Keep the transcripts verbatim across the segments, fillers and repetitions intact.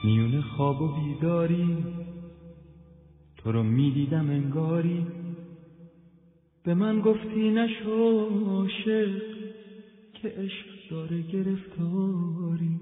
میون خواب و بیداری تو رو میدیدم انگاری، به من گفتی نشو عاشق که عشق داره گرفتاری.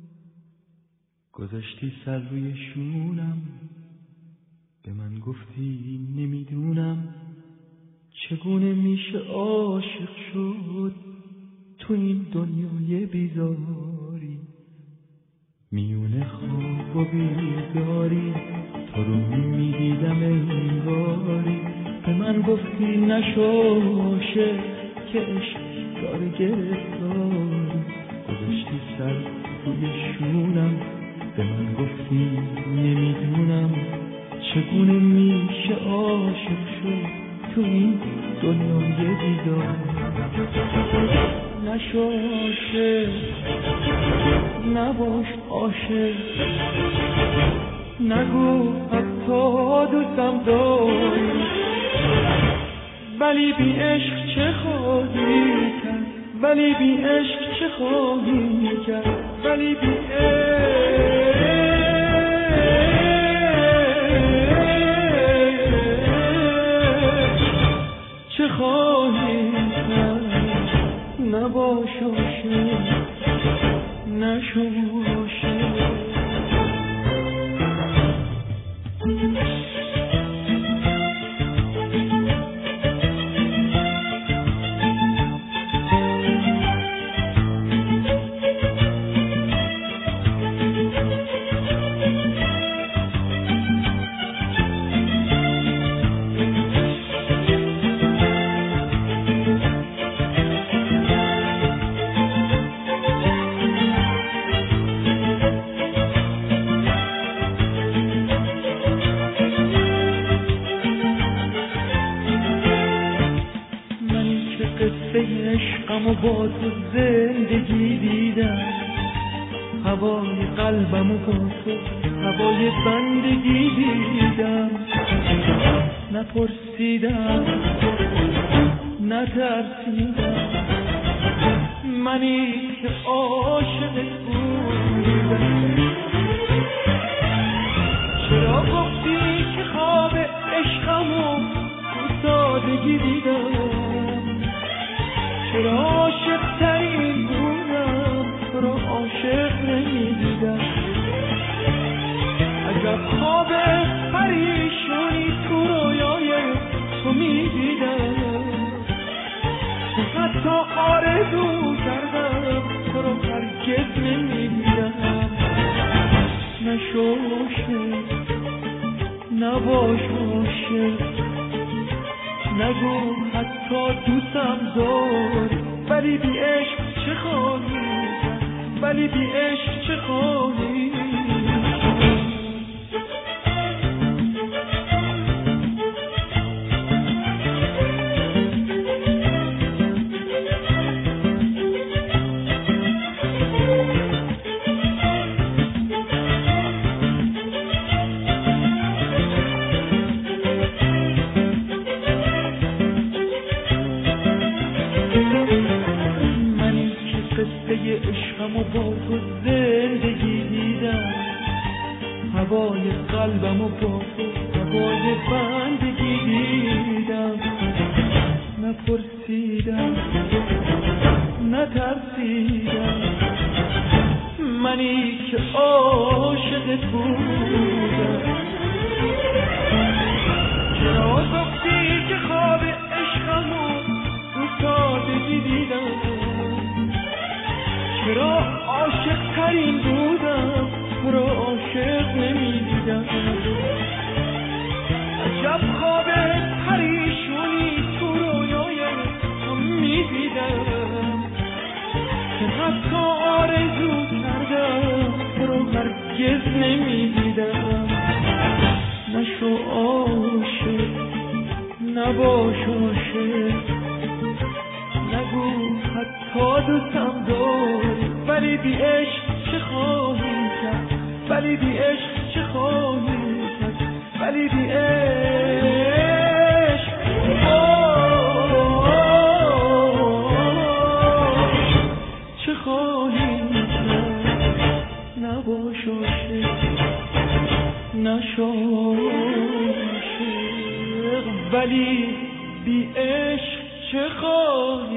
گذاشتی سر روی شونم، به من گفتی نمیدونم چگونه میشه عاشق شد تو این دنیای بیزاری. میونه خواب و بیداری تو رو میدیدم انگاری، به من گفتی نشو عاشق که عشق داره گرفتاری. گذاشتی سر روی شونم، به من گفتی نمیدونم چگونه میشه عاشق شد تو این دنیای بیداری. نشو عاشق، نباش عاشق، نگو حتی دوستم داری، ولی بی عشق چه خواهی کرد، ولی بی عشق چه خواهی کرد، ولی بی عشق چه خواهی کرد. نباش عاشق، نشو عاشق. عشقم و با تو زندگی دیدم، هوای قلبم و با تو هوای بندگی دیدم. نپرسیدم نترسیدم، منی که عاشقت بودم. چرا گفتی که خواب عشقم و سادگی دیدم؟ چرا عاشق ترین بودم تو رو عاشق نمیدیدم؟ عجب خواب پریشانی تو رویای تو میدیدم، حتی آرزو کردم تو رو هرگز نمیدیدم. نشو عاشق، نباش عاشق، نگو حتی دوستم داری، ولی بی عشق چه خواهی کرد، ولی بی عشق چه خواهی کرد. عشقم و با تو زندگی دیدم، هوای قلبم و با تو هوای بندگی دیدم. نپرسیدم نترسیدم، منی که عاشقت بودم. چرا گفتی که خواب عشقم و سادگی دیدم؟ چرا عاشق ترین بودم تو رو عاشق نمیدیدم؟ عجب خواب پریشونی تو رویای تو میدیدم، که حتی آرزو کردم تو رو هرگز نمیدیدم. نشو عاشق، نباش عاشق، نگو حتی دوستم داری، ولی بی عشق چه خواهی کرد، ولی بی عشق چه خواهی کرد، ولی بی عشق چه خواهی کرد. نباش عاشق. نشو عاشق، ولی بی عشق چه خواهی